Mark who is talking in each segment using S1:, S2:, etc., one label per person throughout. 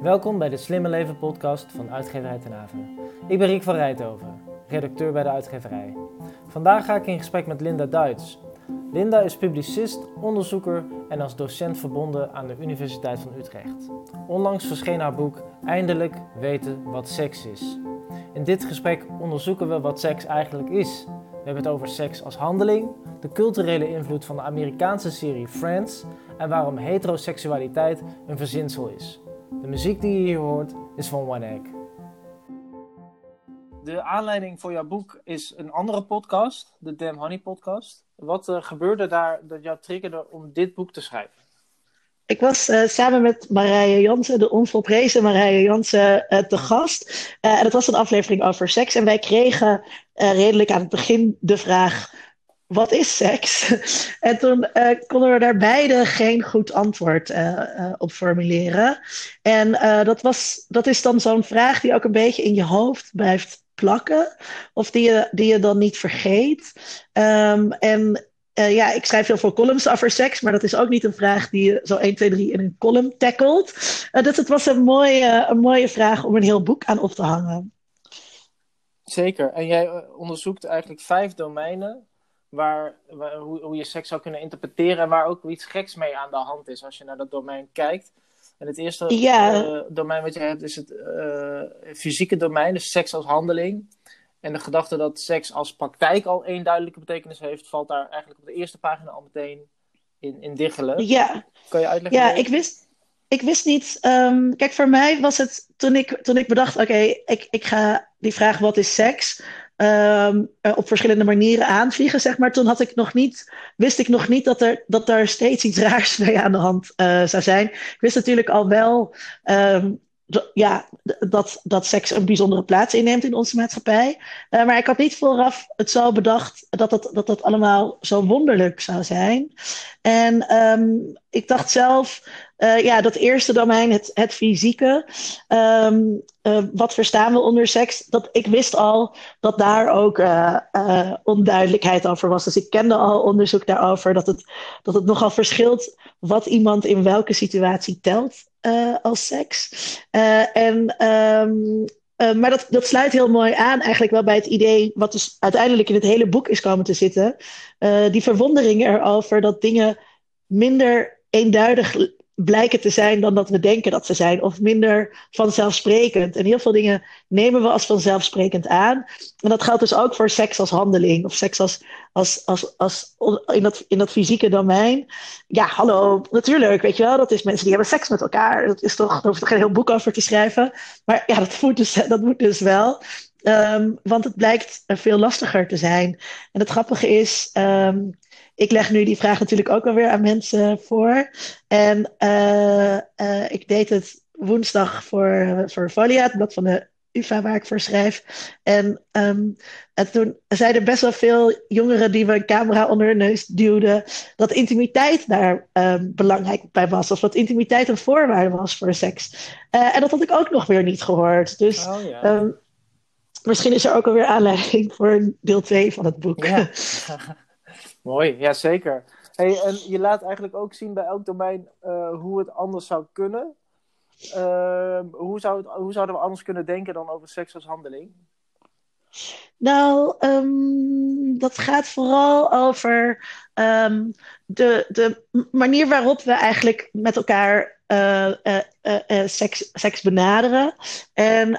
S1: Welkom bij de Slimme Leven podcast van Uitgeverij Ten Haven. Ik ben Rick van Rijthoven, redacteur bij de uitgeverij. Vandaag ga ik in gesprek met Linda Duits. Linda is publicist, onderzoeker en als docent verbonden aan de Universiteit van Utrecht. Onlangs verscheen haar boek Eindelijk weten wat seks is. In dit gesprek onderzoeken we wat seks eigenlijk is. We hebben het over seks als handeling, de culturele invloed van de Amerikaanse serie Friends en waarom heteroseksualiteit een verzinsel is. De muziek die je hier hoort is van One Egg. De aanleiding voor jouw boek is een andere podcast, de Damn Honey podcast. Wat gebeurde daar dat jou triggerde om dit boek te schrijven?
S2: Ik was samen met Marije Jansen, de onvolprezen Marije Jansen, te gast. En het was een aflevering over seks. En wij kregen redelijk aan het begin de vraag: wat is seks? En toen konden we daar beide geen goed antwoord op formuleren. En dat is dan zo'n vraag die ook een beetje in je hoofd blijft plakken. Of die je dan niet vergeet. Ik schrijf heel veel columns over seks, maar dat is ook niet een vraag die je zo 1, 2, 3 in een column tackelt. Dus het was een mooie vraag om een heel boek aan op te hangen.
S1: Zeker. En jij onderzoekt eigenlijk 5 domeinen hoe je seks zou kunnen interpreteren en waar ook iets geks mee aan de hand is als je naar dat domein kijkt. En het eerste domein wat je hebt is het fysieke domein, dus seks als handeling. En de gedachte dat seks als praktijk al één duidelijke betekenis heeft, valt daar eigenlijk op de eerste pagina al meteen in diggelen.
S2: Ja.
S1: Kan je uitleggen?
S2: Ja, ik wist niet. Kijk, voor mij was het toen ik bedacht, oké, ik ga die vraag wat is seks op verschillende manieren aanvliegen, zeg maar. Toen wist ik nog niet dat er steeds iets raars mee aan de hand zou zijn. Ik wist natuurlijk al wel dat seks een bijzondere plaats inneemt in onze maatschappij. Maar ik had niet vooraf het zo bedacht dat allemaal zo wonderlijk zou zijn. En ik dacht zelf, dat eerste domein, het fysieke. Wat verstaan we onder seks? Ik wist al dat daar ook onduidelijkheid over was. Dus ik kende al onderzoek daarover dat het nogal verschilt wat iemand in welke situatie telt als seks. Maar dat sluit heel mooi aan eigenlijk wel bij het idee wat dus uiteindelijk in het hele boek is komen te zitten. Die verwondering erover dat dingen minder eenduidig blijken te zijn dan dat we denken dat ze zijn. Of minder vanzelfsprekend. En heel veel dingen nemen we als vanzelfsprekend aan. En dat geldt dus ook voor seks als handeling. Of seks als in dat fysieke domein. Ja, hallo, natuurlijk, weet je wel. Dat is mensen die hebben seks met elkaar. Dat is toch, daar hoef je geen heel boek over te schrijven. Maar ja, dat moet dus wel. Want het blijkt veel lastiger te zijn. En het grappige is, ik leg nu die vraag natuurlijk ook alweer aan mensen voor. En ik deed het woensdag voor Folia, het blad van de UvA waar ik voor schrijf. En toen zeiden best wel veel jongeren die we een camera onder hun neus duwden, dat intimiteit daar belangrijk bij was. Of dat intimiteit een voorwaarde was voor seks. En dat had ik ook nog weer niet gehoord. Dus misschien is er ook alweer aanleiding voor deel 2 van het boek.
S1: Ja. Mooi, ja zeker. Hey, en je laat eigenlijk ook zien bij elk domein hoe het anders zou kunnen. Hoe zouden we anders kunnen denken dan over seks als handeling?
S2: Nou, dat gaat vooral over de manier waarop we eigenlijk met elkaar seks benaderen. En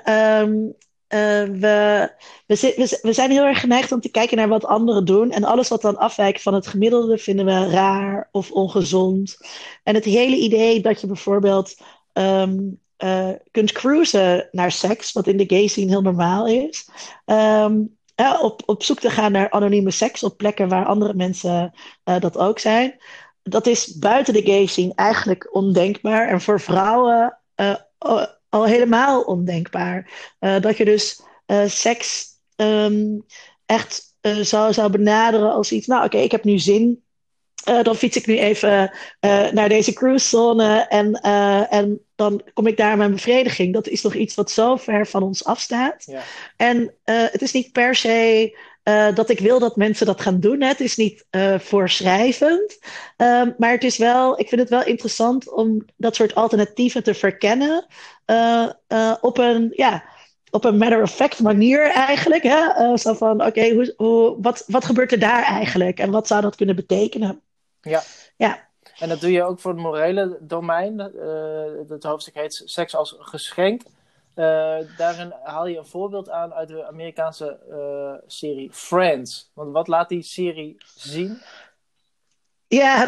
S2: we zijn heel erg geneigd om te kijken naar wat anderen doen. En alles wat dan afwijkt van het gemiddelde vinden we raar of ongezond. En het hele idee dat je bijvoorbeeld kunt cruisen naar seks, wat in de gay scene heel normaal is. Op zoek te gaan naar anonieme seks op plekken waar andere mensen dat ook zijn. Dat is buiten de gay scene eigenlijk ondenkbaar. En voor vrouwen al helemaal ondenkbaar. Dat je dus seks echt zou benaderen als iets. Nou, oké, ik heb nu zin. Dan fiets ik nu even naar deze cruisezone en dan kom ik daar mijn bevrediging. Dat is toch iets wat zo ver van ons afstaat.
S1: Ja.
S2: En het is niet per se dat ik wil dat mensen dat gaan doen. Hè. Het is niet voorschrijvend. Maar het is wel, ik vind het wel interessant om dat soort alternatieven te verkennen. Op een matter-of-fact manier eigenlijk. Hè? Zo van, oké, wat gebeurt er daar eigenlijk? En wat zou dat kunnen betekenen?
S1: Ja.
S2: Ja.
S1: En dat doe je ook voor het morele domein. Het hoofdstuk heet Seks als geschenk. Daarin haal je een voorbeeld aan uit de Amerikaanse serie Friends. Want wat laat die serie zien?
S2: Ja,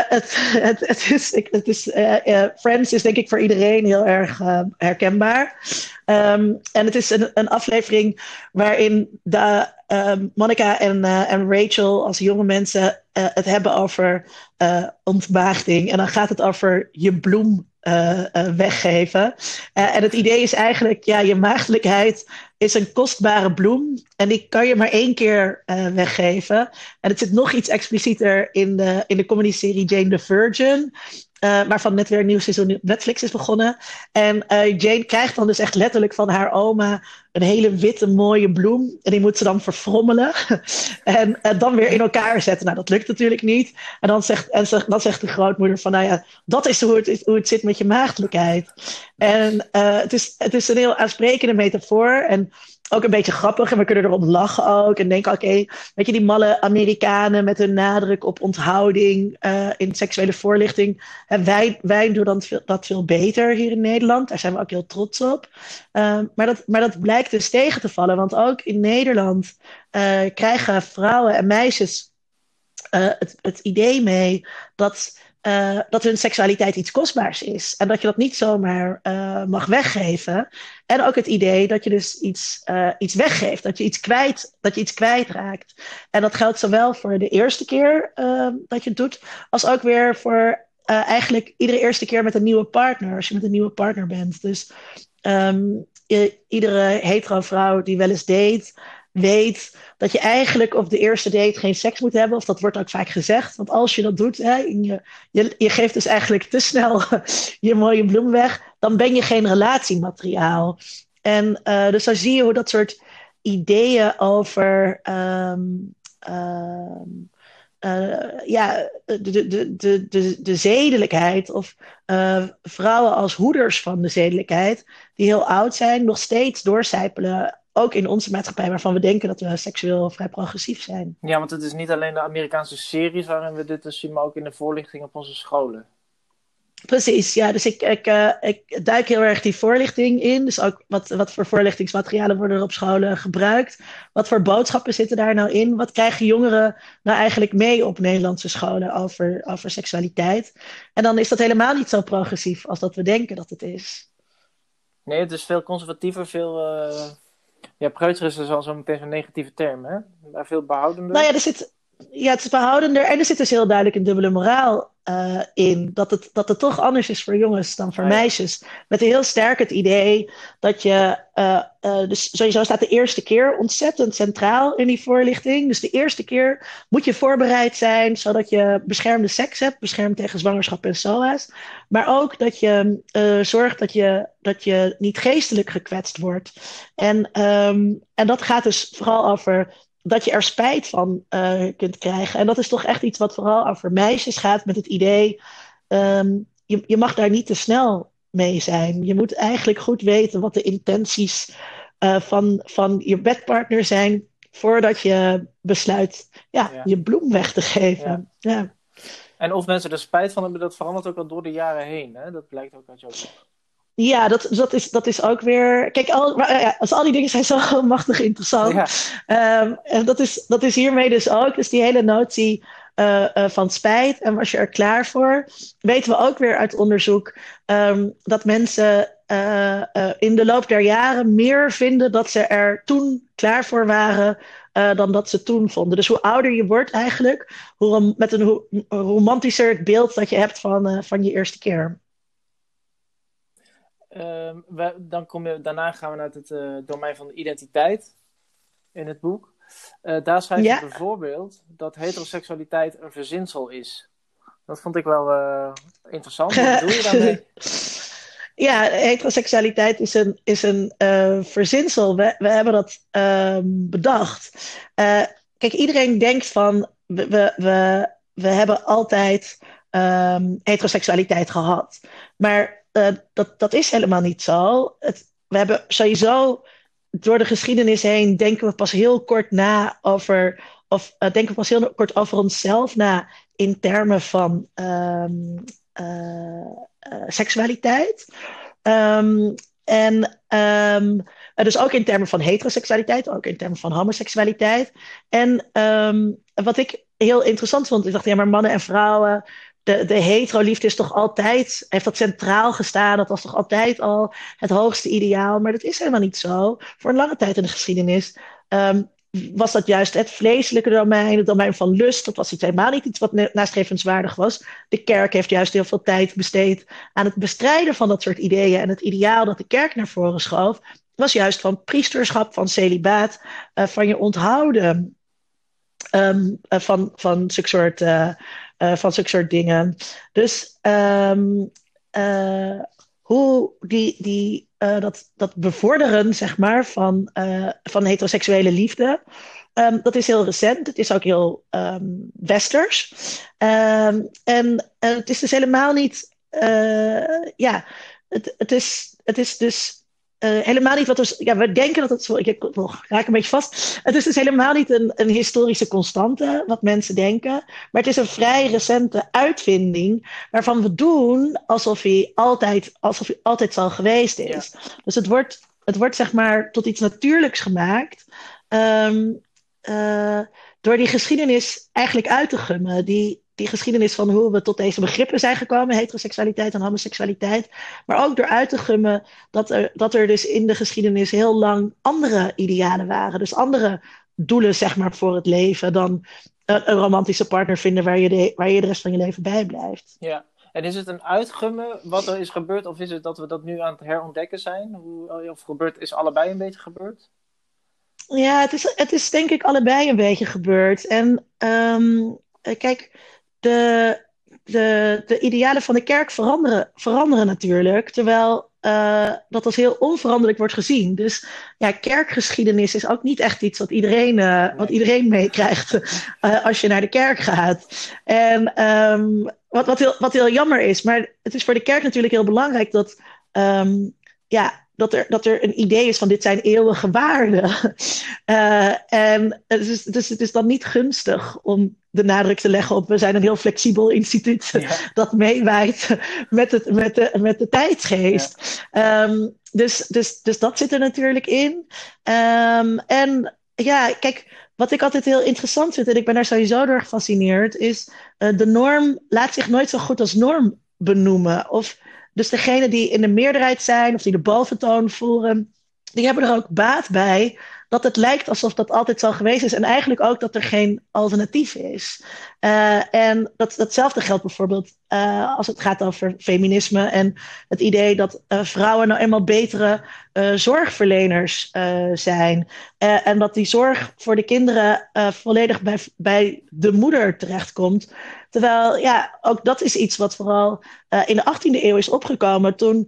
S2: Friends is denk ik voor iedereen heel erg herkenbaar. En het is een aflevering waarin Monica en Rachel als jonge mensen het hebben over ontmaagding. En dan gaat het over je bloem weggeven. En het idee is eigenlijk, ja, je maagdelijkheid is een kostbare bloem en die kan je maar 1 keer weggeven. En het zit nog iets explicieter in de comedy-serie Jane the Virgin, waarvan net weer een nieuw seizoen op Netflix is begonnen. En Jane krijgt dan dus echt letterlijk van haar oma een hele witte mooie bloem. En die moet ze dan verfrommelen en dan weer in elkaar zetten. Nou, dat lukt natuurlijk niet. En dan zegt de grootmoeder van, nou ja, dat is hoe het zit met je maagdelijkheid. En het is een heel aansprekende metafoor en ook een beetje grappig. En we kunnen erop lachen ook. En denken, oké, weet je, die malle Amerikanen met hun nadruk op onthouding in seksuele voorlichting. En wij doen dat veel beter hier in Nederland. Daar zijn we ook heel trots op. Maar dat blijkt dus tegen te vallen. Want ook in Nederland krijgen vrouwen en meisjes het idee mee dat hun seksualiteit iets kostbaars is. En dat je dat niet zomaar mag weggeven. En ook het idee dat je dus iets weggeeft. Dat je iets kwijtraakt. En dat geldt zowel voor de eerste keer dat je het doet, als ook weer voor eigenlijk iedere eerste keer met een nieuwe partner. Als je met een nieuwe partner bent. Dus iedere hetero vrouw die wel eens date, weet dat je eigenlijk op de eerste date geen seks moet hebben. Of dat wordt ook vaak gezegd. Want als je dat doet, hè, je geeft dus eigenlijk te snel je mooie bloem weg. Dan ben je geen relatiemateriaal. En dus dan zie je hoe dat soort ideeën over de zedelijkheid of vrouwen als hoeders van de zedelijkheid, die heel oud zijn, nog steeds doorcijpelen. Ook in onze maatschappij, waarvan we denken dat we seksueel vrij progressief zijn.
S1: Ja, want het is niet alleen de Amerikaanse series waarin we dit zien, maar ook in de voorlichting op onze scholen.
S2: Precies, ja. Dus ik duik heel erg die voorlichting in. Dus ook wat voor voorlichtingsmaterialen worden er op scholen gebruikt. Wat voor boodschappen zitten daar nou in? Wat krijgen jongeren nou eigenlijk mee op Nederlandse scholen over seksualiteit? En dan is dat helemaal niet zo progressief als dat we denken dat het is.
S1: Nee, het is veel conservatiever, veel... Ja, preuter is dus al zo meteen zo'n negatieve term, hè? Daar veel behoudender.
S2: Nou ja, het is behoudender. En er zit dus heel duidelijk een dubbele moraal in. Dat het toch anders is voor jongens dan voor meisjes. Met heel sterk het idee dat je... dus sowieso staat de eerste keer ontzettend centraal in die voorlichting. Dus de eerste keer moet je voorbereid zijn, zodat je beschermde seks hebt. Beschermd tegen zwangerschap en SOA's. Maar ook dat je zorgt dat je niet geestelijk gekwetst wordt. En dat gaat dus vooral over dat je er spijt van kunt krijgen. En dat is toch echt iets wat vooral over meisjes gaat, met het idee, je mag daar niet te snel mee zijn. Je moet eigenlijk goed weten wat de intenties van je bedpartner zijn, voordat je besluit je bloem weg te geven. Ja.
S1: En of mensen er spijt van hebben, dat verandert ook al door de jaren heen. Hè? Dat blijkt ook uit jouw boek.
S2: Ja, dat is ook weer... Kijk, al die dingen zijn zo machtig interessant. Ja. En dat is hiermee dus ook. Dus die hele notie van spijt. En was je er klaar voor? Weten we ook weer uit onderzoek dat mensen in de loop der jaren meer vinden dat ze er toen klaar voor waren dan dat ze toen vonden. Dus hoe ouder je wordt eigenlijk, met een romantischer het beeld dat je hebt van je eerste keer.
S1: Daarna gaan we naar het domein van de identiteit in het boek. Daar schrijf je bijvoorbeeld dat heteroseksualiteit een verzinsel is. Dat vond ik wel interessant. Wat bedoel je daarmee?
S2: ja, heteroseksualiteit is een verzinsel. We hebben dat bedacht. Kijk, iedereen denkt van we hebben altijd heteroseksualiteit gehad. Maar dat is helemaal niet zo. We hebben sowieso door de geschiedenis heen denken we pas heel kort na over, of denken we pas heel kort over onszelf na in termen van seksualiteit. Um, en dus ook in termen van heteroseksualiteit, ook in termen van homoseksualiteit. En wat ik heel interessant vond, ik dacht, ja, maar mannen en vrouwen, de hetero-liefde is toch altijd, heeft dat centraal gestaan, dat was toch altijd al het hoogste ideaal, maar dat is helemaal niet zo. Voor een lange tijd in de geschiedenis was dat juist het vleeselijke domein, het domein van lust. Dat was helemaal niet iets wat nastrevenswaardig was. De kerk heeft juist heel veel tijd besteed aan het bestrijden van dat soort ideeën. En het ideaal dat de kerk naar voren schoof, was juist van priesterschap, van celibaat, van je onthouden van zulke soort dingen. Dus hoe dat bevorderen, zeg maar, van heteroseksuele liefde, dat is heel recent. Het is ook heel westers. En het is dus helemaal niet... ja, het is dus helemaal niet wat we... Ja, we denken dat het zo... Ik raak een beetje vast. Het is dus helemaal niet een historische constante, wat mensen denken. Maar het is een vrij recente uitvinding, waarvan we doen alsof hij altijd zo geweest is. Ja. Dus het wordt zeg maar tot iets natuurlijks gemaakt. Door die geschiedenis eigenlijk uit te gummen. Die geschiedenis van hoe we tot deze begrippen zijn gekomen, heteroseksualiteit en homoseksualiteit. Maar ook door uit te gummen dat er dus in de geschiedenis heel lang andere idealen waren. Dus andere doelen, zeg maar, voor het leven dan een romantische partner vinden waar je de rest van je leven bij blijft.
S1: Ja. En is het een uitgummen wat er is gebeurd, of is het dat we dat nu aan het herontdekken zijn? Is allebei een beetje gebeurd?
S2: Ja, het is denk ik allebei een beetje gebeurd. En kijk, de idealen van de kerk veranderen natuurlijk, terwijl dat als heel onveranderlijk wordt gezien. Dus ja, kerkgeschiedenis is ook niet echt iets wat iedereen meekrijgt als je naar de kerk gaat. En wat heel jammer is, maar het is voor de kerk natuurlijk heel belangrijk dat er een idee is van dit zijn eeuwige waarden. En dus het is dan niet gunstig om de nadruk te leggen op we zijn een heel flexibel instituut dat meewaait met de tijdsgeest. Ja. Dus dat zit er natuurlijk in. En ja, kijk, wat ik altijd heel interessant vind, en ik ben daar sowieso door gefascineerd, is de norm laat zich nooit zo goed als norm benoemen. Dus degenen die in de meerderheid zijn of die de boventoon voeren, die hebben er ook baat bij dat het lijkt alsof dat altijd zo geweest is. En eigenlijk ook dat er geen alternatief is. En datzelfde geldt bijvoorbeeld als het gaat over feminisme en het idee dat vrouwen nou eenmaal betere zorgverleners zijn. En dat die zorg voor de kinderen volledig bij de moeder terechtkomt. Terwijl, ja, ook dat is iets wat vooral in de 18e eeuw is opgekomen toen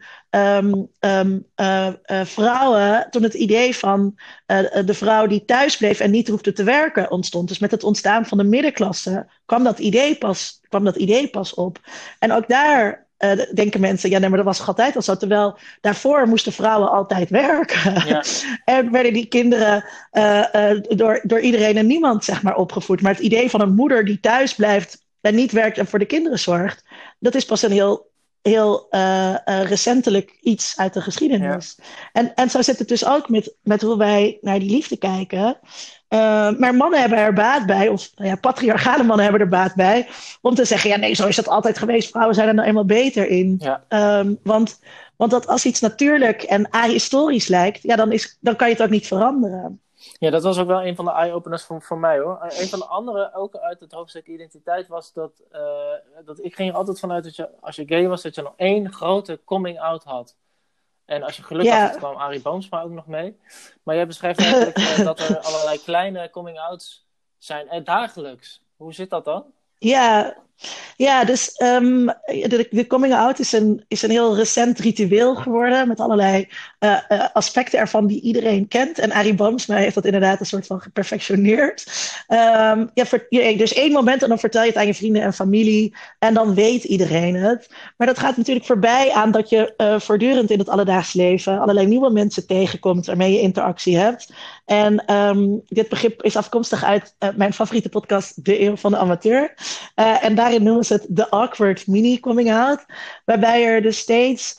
S2: vrouwen, toen het idee van de vrouw die thuis bleef en niet hoefde te werken ontstond. Dus met het ontstaan van de middenklasse kwam dat idee pas op. En ook daar denken mensen, ja, nee, maar dat was altijd al zo. Terwijl daarvoor moesten vrouwen altijd werken. Ja. En werden die kinderen door iedereen en niemand, zeg maar, opgevoed. Maar het idee van een moeder die thuis blijft en niet werkt en voor de kinderen zorgt, dat is pas een heel recentelijk iets uit de geschiedenis. Ja. En zo zit het dus ook met hoe wij naar die liefde kijken. Maar mannen hebben er baat bij, of patriarchale mannen hebben er baat bij, om te zeggen, ja nee, zo is dat altijd geweest, vrouwen zijn er nou eenmaal beter in. Ja. Want dat als iets natuurlijk en ahistorisch lijkt, ja, dan kan je het ook niet veranderen.
S1: Ja, dat was ook wel een van de eye-openers voor mij, hoor. Een van de andere, ook uit het hoofdstuk identiteit, was dat ik ging er altijd vanuit dat als je gay was, dat je nog één grote coming-out had. En als je geluk had, kwam Arie Boomsma ook nog mee. Maar jij beschrijft eigenlijk dat er allerlei kleine coming-outs zijn dagelijks. Hoe zit dat dan?
S2: Ja, Ja, dus de coming out is een heel recent ritueel geworden met allerlei aspecten ervan die iedereen kent. En Arie Boomsma heeft dat inderdaad een soort van geperfectioneerd. Dus één moment en dan vertel je het aan je vrienden en familie en dan weet iedereen het. Maar dat gaat natuurlijk voorbij aan dat je voortdurend in het alledaags leven allerlei nieuwe mensen tegenkomt waarmee je interactie hebt. En dit begrip is afkomstig uit mijn favoriete podcast, De Eeuw van de Amateur. En daarin noemen ze het de awkward mini-coming-out. Waarbij er dus steeds...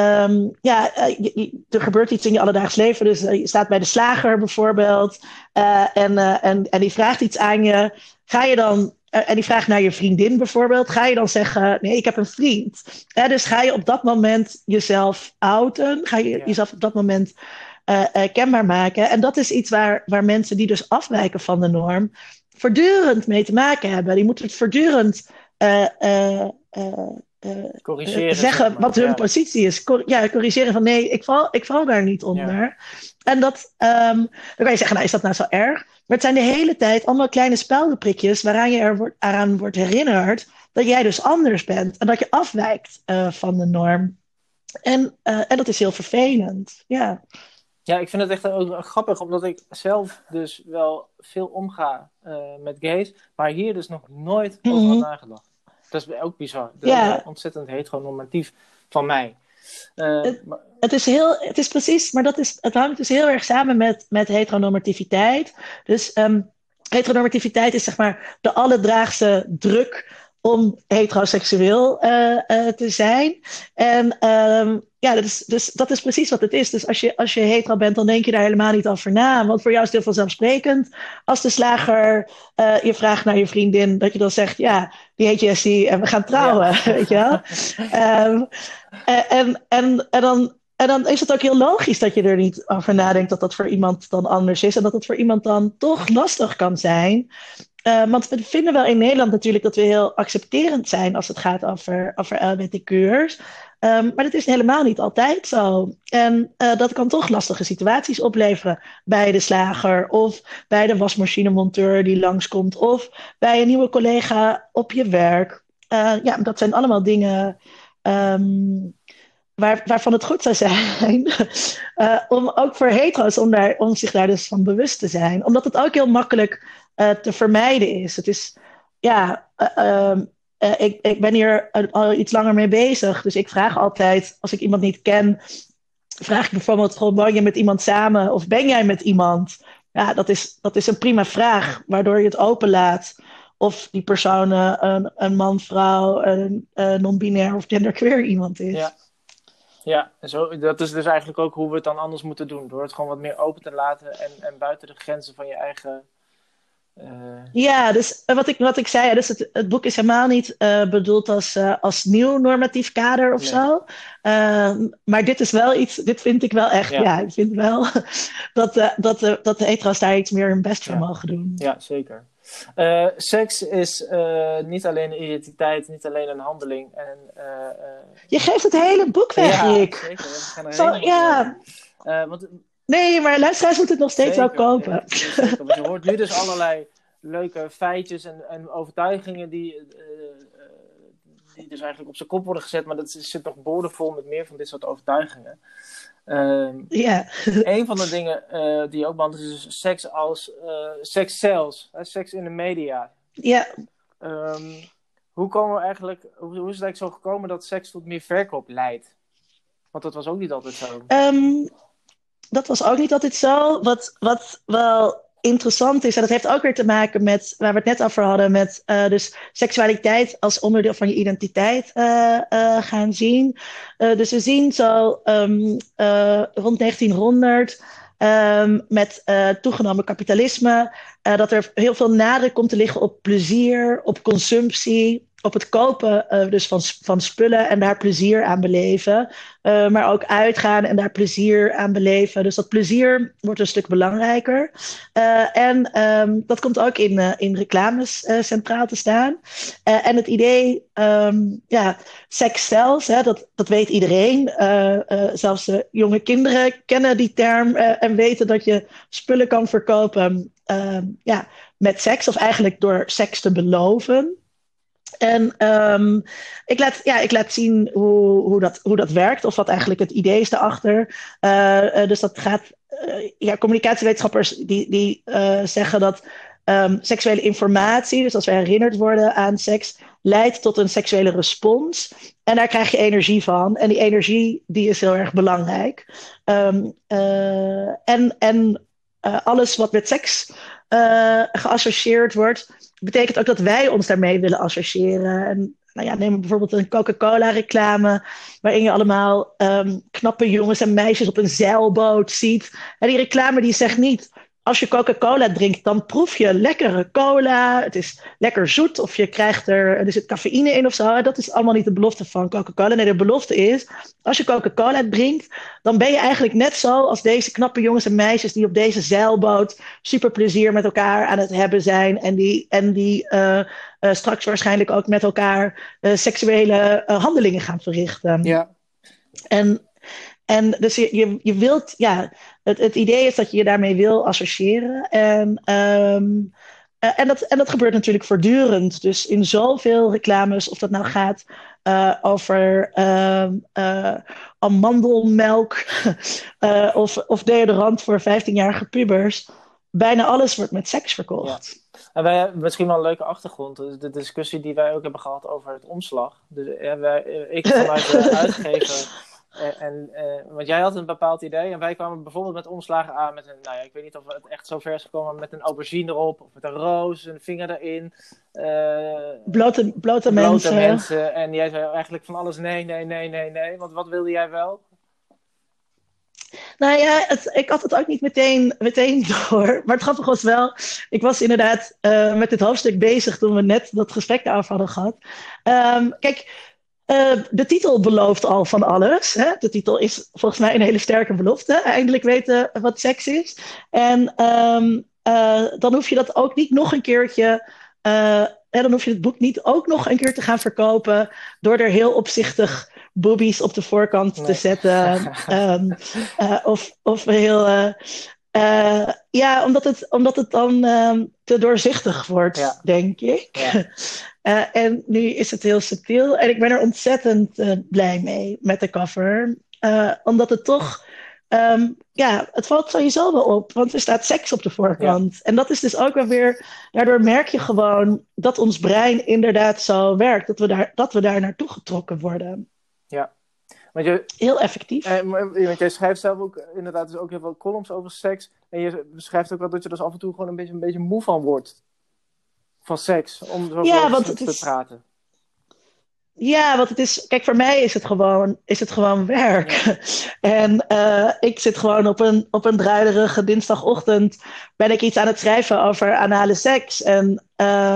S2: er gebeurt iets in je alledaags leven. Dus je staat bij de slager bijvoorbeeld. En die vraagt iets aan je. Ga je dan... en die vraagt naar je vriendin bijvoorbeeld. Ga je dan zeggen, nee, ik heb een vriend. Dus ga je op dat moment jezelf outen. Ga je jezelf op dat moment kenbaar maken. En dat is iets waar mensen die dus afwijken van de norm voortdurend mee te maken hebben. Die moeten het voortdurend
S1: Corrigeren,
S2: zeggen
S1: zeg maar.
S2: wat hun positie is. Corrigeren van nee, ik val daar niet onder. Ja. En dat, dan kan je zeggen, nou is dat nou zo erg? Maar het zijn de hele tijd allemaal kleine speldenprikjes waaraan je eraan wordt herinnerd dat jij dus anders bent en dat je afwijkt van de norm. En dat is heel vervelend. Ja.
S1: Ja, ik vind het echt ook grappig, omdat ik zelf dus wel veel omga met gays, maar hier dus nog nooit over had nagedacht. Dat is ook bizar. Dat is ontzettend heteronormatief van mij.
S2: Het is precies, maar het hangt dus heel erg samen met heteronormativiteit. Dus heteronormativiteit is zeg maar de alledaagse druk om heteroseksueel te zijn. En dat is precies wat het is. Dus als je hetero bent, dan denk je daar helemaal niet over na. Want voor jou is het heel vanzelfsprekend. Als de slager je vraagt naar je vriendin, dat je dan zegt, ja, die heet Jessie en we gaan trouwen. Ja. Weet je wel? En dan is het ook heel logisch dat je er niet over nadenkt dat dat voor iemand dan anders is. En dat het voor iemand dan toch lastig kan zijn. Want we vinden wel in Nederland natuurlijk dat we heel accepterend zijn als het gaat over LGBTQ'ers. Maar dat is helemaal niet altijd zo. En dat kan toch lastige situaties opleveren bij de slager of bij de wasmachinemonteur die langskomt of bij een nieuwe collega op je werk. Dat zijn allemaal dingen waarvan het goed zou zijn om ook voor hetero's om zich daar dus van bewust te zijn. Omdat het ook heel makkelijk te vermijden is. Het is, ik ben hier al iets langer mee bezig. Dus ik vraag altijd, als ik iemand niet ken, vraag ik bijvoorbeeld, woon je met iemand samen of ben jij met iemand? Ja, dat is een prima vraag, waardoor je het openlaat of die persoon een man, vrouw, een non-binair of genderqueer iemand is.
S1: Ja, dat is dus eigenlijk ook hoe we het dan anders moeten doen. Door het gewoon wat meer open te laten en buiten de grenzen van je eigen...
S2: Ja, dus wat ik zei, dus het boek is helemaal niet bedoeld als nieuw normatief kader of zo. Maar dit is wel iets, dit vind ik wel echt, ik vind wel dat de hetero's daar iets meer hun best voor mogen doen.
S1: Ja, zeker. Seks is niet alleen een identiteit, niet alleen een handeling.
S2: Je geeft het hele boek weg, Rick.
S1: Zeker. We gaan want
S2: nee, maar luisteraars moeten het nog steeds wel kopen.
S1: Ja, zeker. Want je hoort nu dus allerlei leuke feitjes en overtuigingen die dus eigenlijk op zijn kop worden gezet. Maar dat zit nog boordevol met meer van dit soort overtuigingen. Een van de dingen die je ook behandelt is dus seks als seks sells. Seks in de media.
S2: Ja.
S1: Hoe is het eigenlijk zo gekomen dat seks tot meer verkoop leidt? Want dat was ook niet altijd zo.
S2: Dat was ook niet altijd zo. Wat wel interessant is, en dat heeft ook weer te maken met waar we het net over hadden, met dus seksualiteit als onderdeel van je identiteit gaan zien. Dus we zien zo rond 1900 met toegenomen kapitalisme dat er heel veel nadruk komt te liggen op plezier, op consumptie, op het kopen dus van spullen en daar plezier aan beleven. Maar ook uitgaan en daar plezier aan beleven. Dus dat plezier wordt een stuk belangrijker. En dat komt ook in reclames centraal te staan. En het idee, seks zelfs, dat weet iedereen. Zelfs jonge kinderen kennen die term en weten dat je spullen kan verkopen met seks. Of eigenlijk door seks te beloven. En ik laat zien hoe dat werkt, of wat eigenlijk het idee is daarachter. Dus dat gaat. Communicatiewetenschappers die zeggen dat seksuele informatie, dus als we herinnerd worden aan seks, leidt tot een seksuele respons. En daar krijg je energie van. En die energie die is heel erg belangrijk. Alles wat met seks geassocieerd wordt, betekent ook dat wij ons daarmee willen associëren. En neem bijvoorbeeld een Coca-Cola-reclame, waarin je allemaal knappe jongens en meisjes op een zeilboot ziet. En die reclame die zegt niet: als je Coca-Cola drinkt, dan proef je lekkere cola. Het is lekker zoet, of je krijgt er zit cafeïne in of zo. Dat is allemaal niet de belofte van Coca-Cola. Nee, de belofte is: als je Coca-Cola drinkt, dan ben je eigenlijk net zo als deze knappe jongens en meisjes die op deze zeilboot super plezier met elkaar aan het hebben zijn. En die straks waarschijnlijk ook met elkaar seksuele handelingen gaan verrichten.
S1: Ja.
S2: En dus je wilt, het idee is dat je daarmee wil associëren. En dat gebeurt natuurlijk voortdurend. Dus in zoveel reclames, of dat nou gaat over amandelmelk of deodorant voor 15-jarige pubers. Bijna alles wordt met seks verkocht.
S1: Ja. En wij hebben misschien wel een leuke achtergrond. De discussie die wij ook hebben gehad over het omslag. Dus ik vanuit de uitgever. Want jij had een bepaald idee en wij kwamen bijvoorbeeld met omslagen aan met ik weet niet of het echt zo ver is gekomen, met een aubergine erop, of met een roos, een vinger erin.
S2: Blote mensen.
S1: En jij zei eigenlijk van alles nee. Want wat wilde jij wel?
S2: Nou ja, ik had het ook niet meteen door. Maar het grappige was wel, ik was inderdaad met dit hoofdstuk bezig toen we net dat gesprek daarover hadden gehad. Kijk, de titel belooft al van alles. Hè? De titel is volgens mij een hele sterke belofte. Eindelijk weten wat seks is. En dan hoef je dat ook niet nog een keertje. Dan hoef je het boek niet ook nog een keer te gaan verkopen door er heel opzichtig boobies op de voorkant te zetten. Of heel. Omdat het dan te doorzichtig wordt, denk ik. Ja. En nu is het heel subtiel. En ik ben er ontzettend blij mee met de cover. Omdat het toch... het valt sowieso wel op. Want er staat seks op de voorkant. Ja. En dat is dus ook wel weer... Daardoor merk je gewoon dat ons brein inderdaad zo werkt. Dat we daar naartoe getrokken worden.
S1: Ja.
S2: Heel effectief.
S1: Want jij schrijft zelf ook inderdaad dus ook heel veel columns over seks. En je schrijft ook wel dat je dus af en toe gewoon een beetje moe van wordt. Van seks. Om over seks te praten.
S2: Ja, want het is... Kijk, voor mij is het gewoon werk. Ja. En ik zit gewoon op een druilerige dinsdagochtend... ben ik iets aan het schrijven over anale seks. En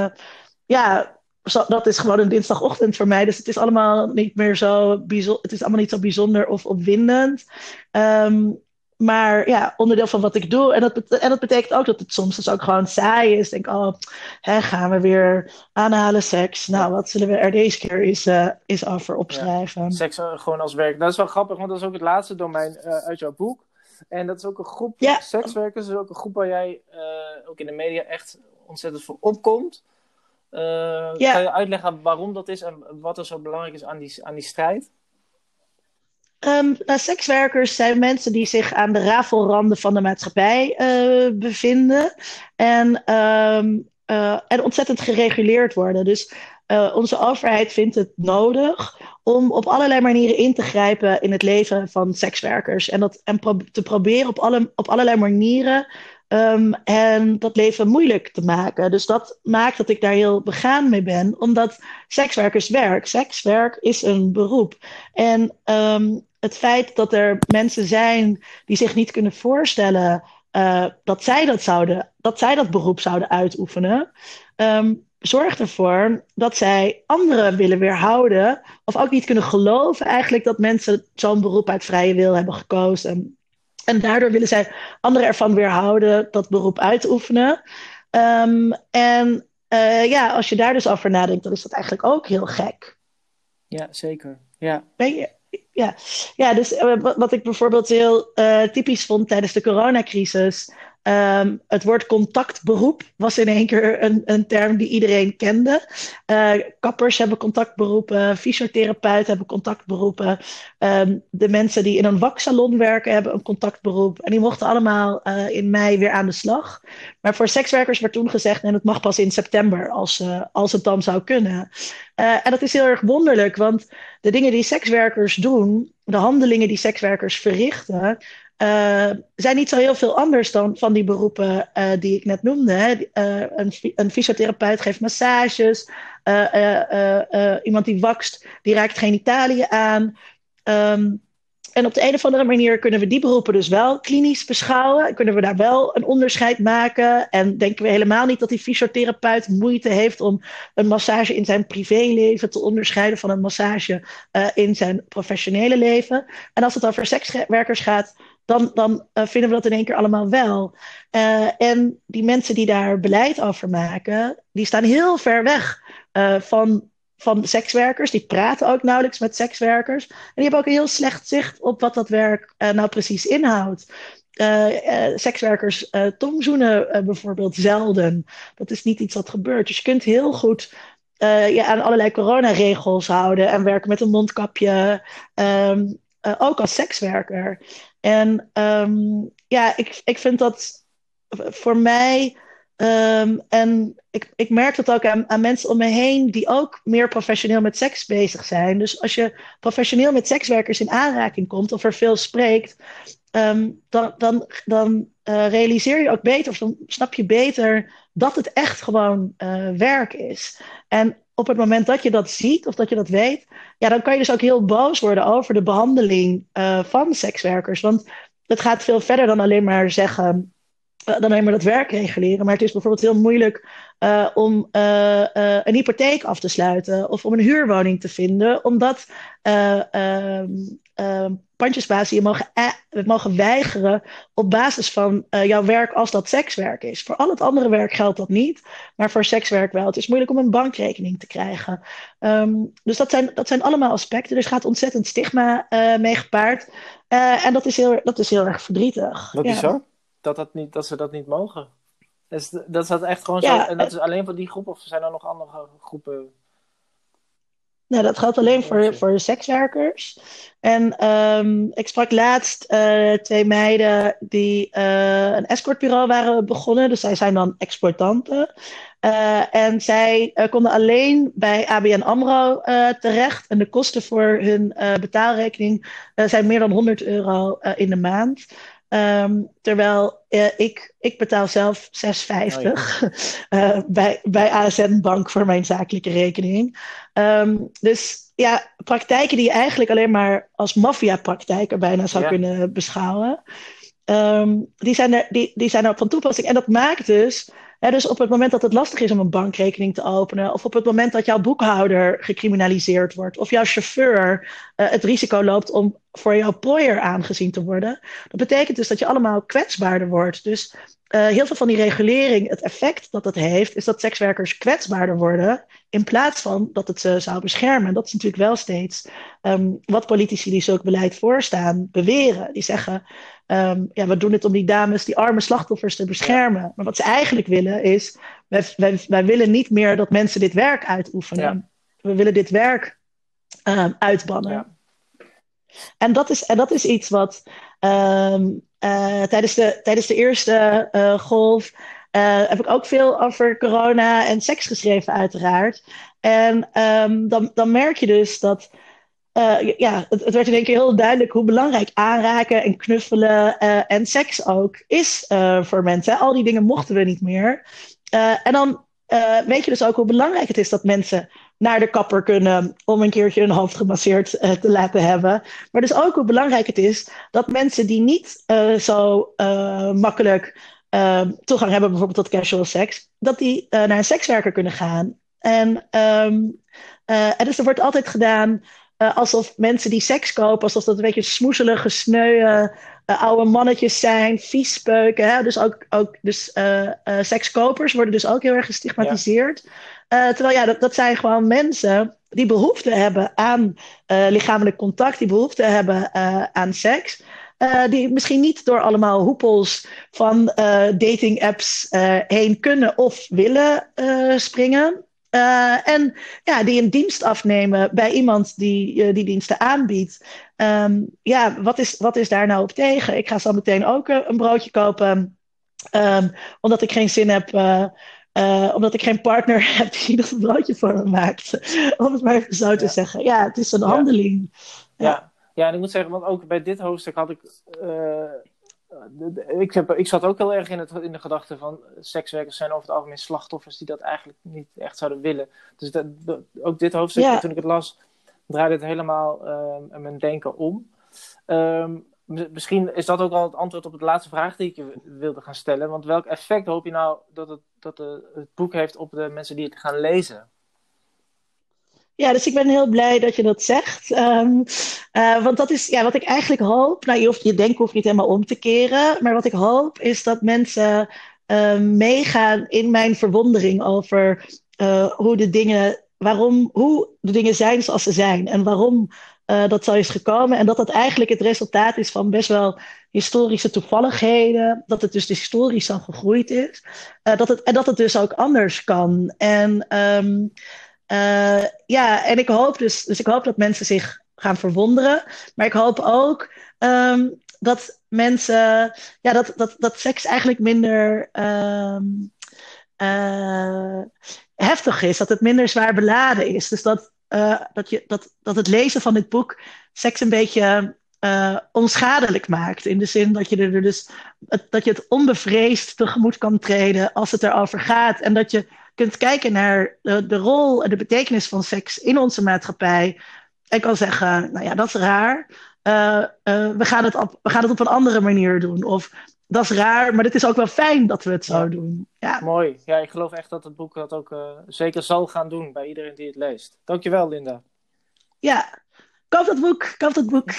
S2: dat is gewoon een dinsdagochtend voor mij. Dus het is allemaal niet meer zo bijzonder. Het is allemaal niet zo bijzonder of opwindend. Maar ja, onderdeel van wat ik doe. En dat betekent ook dat het soms dus ook gewoon saai is. Denk, gaan we weer aanhalen seks. Nou, wat zullen we er deze keer eens over opschrijven?
S1: Ja, seks gewoon als werk. Dat is wel grappig, want dat is ook het laatste domein uit jouw boek. En dat is ook een groep sekswerkers. Dat is ook een groep waar jij ook in de media echt ontzettend voor opkomt. Kan je uitleggen waarom dat is en wat er zo belangrijk is aan die strijd?
S2: Sekswerkers zijn mensen die zich aan de rafelranden van de maatschappij bevinden en ontzettend gereguleerd worden. Dus onze overheid vindt het nodig om op allerlei manieren in te grijpen in het leven van sekswerkers. En te proberen op allerlei manieren en dat leven moeilijk te maken. Dus dat maakt dat ik daar heel begaan mee ben, omdat sekswerk is een beroep. En het feit dat er mensen zijn die zich niet kunnen voorstellen dat zij dat beroep zouden uitoefenen, zorgt ervoor dat zij anderen willen weerhouden of ook niet kunnen geloven eigenlijk dat mensen zo'n beroep uit vrije wil hebben gekozen. En daardoor willen zij anderen ervan weerhouden dat beroep uit te oefenen. Als je daar dus over nadenkt, dan is dat eigenlijk ook heel gek.
S1: Ja, zeker. Ja.
S2: Dus wat ik bijvoorbeeld heel typisch vond tijdens de coronacrisis, Het woord contactberoep was in één keer een term die iedereen kende. Kappers hebben contactberoepen, fysiotherapeuten hebben contactberoepen. De mensen die in een waksalon werken hebben een contactberoep. En die mochten allemaal in mei weer aan de slag. Maar voor sekswerkers werd toen gezegd, en het mag pas in september als het dan zou kunnen. En dat is heel erg wonderlijk, want de dingen die sekswerkers doen, de handelingen die sekswerkers verrichten, zijn niet zo heel veel anders dan van die beroepen die ik net noemde. Hè. Een fysiotherapeut geeft massages. Iemand die wakst, die raakt genitaliën aan. En op de een of andere manier kunnen we die beroepen dus wel klinisch beschouwen. Kunnen we daar wel een onderscheid maken. En denken we helemaal niet dat die fysiotherapeut moeite heeft om een massage in zijn privéleven te onderscheiden van een massage in zijn professionele leven. En als het over sekswerkers gaat, dan vinden we dat in één keer allemaal wel. En die mensen die daar beleid over maken, die staan heel ver weg van sekswerkers. Die praten ook nauwelijks met sekswerkers. En die hebben ook een heel slecht zicht op wat dat werk nou precies inhoudt. Sekswerkers tongzoenen bijvoorbeeld zelden. Dat is niet iets wat gebeurt. Dus je kunt heel goed je aan allerlei coronaregels houden en werken met een mondkapje. Ook als sekswerker. En ik vind dat voor mij, en ik merk dat ook aan mensen om me heen die ook meer professioneel met seks bezig zijn. Dus als je professioneel met sekswerkers in aanraking komt of er veel spreekt, dan realiseer je ook beter, of dan snap je beter dat het echt gewoon werk is. En op het moment dat je dat ziet of dat je dat weet, ja, dan kan je dus ook heel boos worden over de behandeling van sekswerkers. Want het gaat veel verder dan alleen maar zeggen, dan alleen maar dat werk reguleren. Maar het is bijvoorbeeld heel moeilijk om een hypotheek af te sluiten of om een huurwoning te vinden, omdat pandjesbazen je mogen weigeren op basis van jouw werk als dat sekswerk is. Voor al het andere werk geldt dat niet, maar voor sekswerk wel. Het is moeilijk om een bankrekening te krijgen. Dus dat zijn allemaal aspecten. Er gaat ontzettend stigma mee gepaard. En dat is heel erg verdrietig.
S1: Wat bizar dat ze dat niet mogen. Dat is dat echt gewoon zo. En dat is alleen voor die groep, of zijn er nog andere groepen?
S2: Nou, dat geldt alleen voor de sekswerkers. En ik sprak laatst 2 meiden die een escortbureau waren begonnen. Dus zij zijn dan exploitanten. En zij konden alleen bij ABN AMRO terecht. En de kosten voor hun betaalrekening zijn meer dan €100 in de maand. Terwijl ik betaal zelf €6,50 bij ASN Bank voor mijn zakelijke rekening. Dus ja, praktijken die je eigenlijk alleen maar als maffiapraktijken bijna zou kunnen beschouwen. Die zijn er van toepassing. En dat maakt dus op het moment dat het lastig is om een bankrekening te openen, of op het moment dat jouw boekhouder gecriminaliseerd wordt, of jouw chauffeur het risico loopt om voor jouw pooier aangezien te worden, dat betekent dus dat je allemaal kwetsbaarder wordt. Dus heel veel van die regulering, het effect dat het heeft, is dat sekswerkers kwetsbaarder worden, in plaats van dat het ze zou beschermen. En dat is natuurlijk wel steeds wat politici die zulk beleid voorstaan beweren. Die zeggen, we doen dit om die dames, die arme slachtoffers te beschermen. Maar wat ze eigenlijk willen is, wij willen niet meer dat mensen dit werk uitoefenen. Ja. We willen dit werk uitbannen. Ja. En dat is iets wat tijdens de eerste golf heb ik ook veel over corona en seks geschreven uiteraard. En dan merk je dus dat het werd in één keer heel duidelijk hoe belangrijk aanraken en knuffelen en seks ook is voor mensen. Al die dingen mochten we niet meer. En dan weet je dus ook hoe belangrijk het is dat mensen naar de kapper kunnen om een keertje hun hoofd gemasseerd te laten hebben. Maar dus ook hoe belangrijk het is dat mensen die niet zo makkelijk toegang hebben bijvoorbeeld tot casual seks, dat die naar een sekswerker kunnen gaan. En dus er wordt altijd gedaan alsof mensen die seks kopen, alsof dat een beetje smoezelige, sneuwe oude mannetjes zijn, viespeuken. Hè? Dus sekskopers worden dus ook heel erg gestigmatiseerd. Ja. Terwijl dat zijn gewoon mensen die behoefte hebben aan lichamelijk contact, die behoefte hebben aan seks. die misschien niet door allemaal hoepels van dating apps heen kunnen of willen springen. En ja, die een dienst afnemen bij iemand die diensten aanbiedt. Ja, wat is daar nou op tegen? Ik ga zo meteen ook een broodje kopen. Omdat ik geen zin heb. Omdat ik geen partner heb die dat een broodje voor me maakt. Om het maar even zo te zeggen. Ja, het is een handeling.
S1: Ja, en ik moet zeggen, want ook bij dit hoofdstuk had ik... Ik zat ook heel erg in de gedachte van... sekswerkers zijn over het algemeen slachtoffers... die dat eigenlijk niet echt zouden willen. Dus ook dit hoofdstuk, toen ik het las... draaide het helemaal mijn denken om. Misschien is dat ook al het antwoord op de laatste vraag... die ik je wilde gaan stellen. Want welk effect hoop je nou dat het boek heeft... op de mensen die het gaan lezen?
S2: Ja, dus ik ben heel blij dat je dat zegt. Want dat is wat ik eigenlijk hoop. Nou, je denken hoeft niet helemaal om te keren. Maar wat ik hoop is dat mensen meegaan in mijn verwondering over hoe de dingen zijn zoals ze zijn. En waarom dat zo is gekomen. En dat dat eigenlijk het resultaat is van best wel historische toevalligheden. Dat het dus historisch zo gegroeid is. Dat het dus ook anders kan. En ik hoop dus ik hoop dat mensen zich gaan verwonderen. Maar ik hoop ook dat mensen, dat seks eigenlijk minder heftig is. Dat het minder zwaar beladen is. Dus dat het lezen van dit boek seks een beetje onschadelijk maakt. In de zin dat je dat je het onbevreesd tegemoet kan treden als het erover gaat. En dat je kunt kijken naar de rol en de betekenis van seks in onze maatschappij. En kan zeggen, nou ja, dat is raar. We gaan het op een andere manier doen. Of dat is raar, maar het is ook wel fijn dat we het zo doen. Ja.
S1: Mooi. Ja, ik geloof echt dat het boek dat ook zeker zal gaan doen bij iedereen die het leest. Dankjewel, Linda.
S2: Ja, koop dat boek.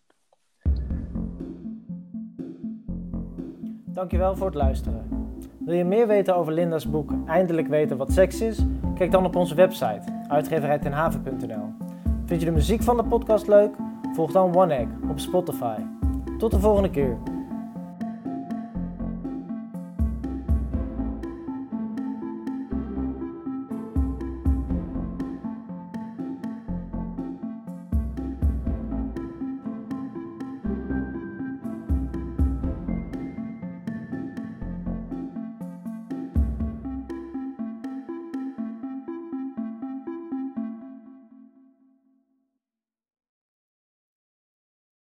S1: Dankjewel voor het luisteren. Wil je meer weten over Linda's boek Eindelijk weten wat seks is? Kijk dan op onze website uitgeverijtenhaven.nl. Vind je de muziek van de podcast leuk? Volg dan One Egg op Spotify. Tot de volgende keer.